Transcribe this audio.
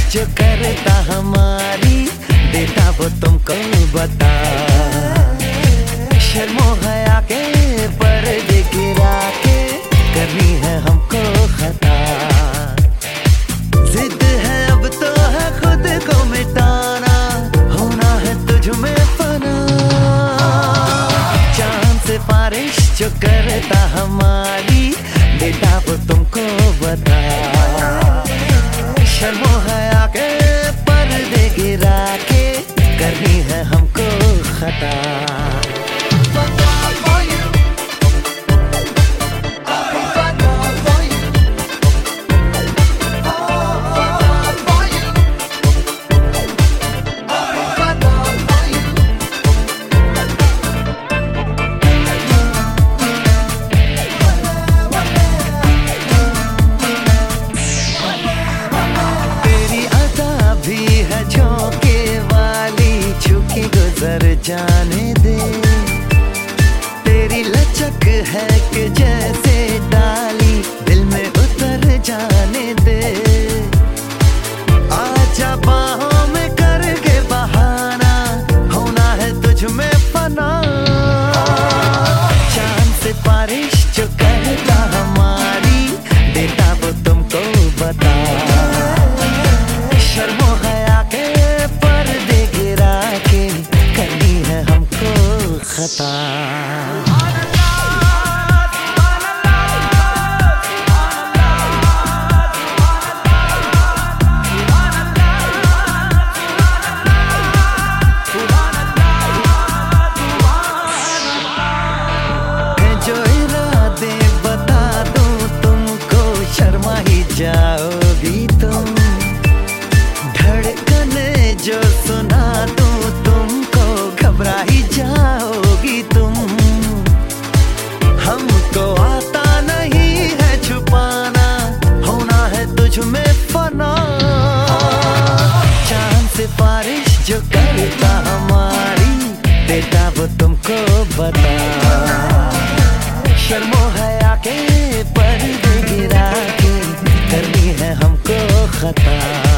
जो करता हमारी, देता वो तुमको बता। शर्मो हया के पर्दे गिरा के करनी है हमको खता। जिद है अब तो है खुद को मिटाना, होना है तुझ में फना। चांद से बारिश जो करता हमारी, देता वो तुमको बता। शर्मो हया के पर्दे गिरा के करनी है हमको खता। जाने दे तेरी लचक है कि जैसे डाली, दिल में उतर जाने दे। आजा बाहों में करके बहाना, होना है तुझ में फना। चांद से बारिश जो करता हमारी, देता वो तुमको बता। शर्मो हया के पर्दे गिरा के करनी है हमको खता। जो इरादे बता दूं तुमको, शर्मा ही जाओगी तुम। धड़कने जो सुना दूं तुमको, घबरा ही जाओगी तुम। हमको आता नहीं है छुपाना, होना है तुझ में फना। चांद से बारिश जो करता हमारी, देता वो तुमको बता। शर्मो हया के पर्दे गिरा के करनी है हमको खता।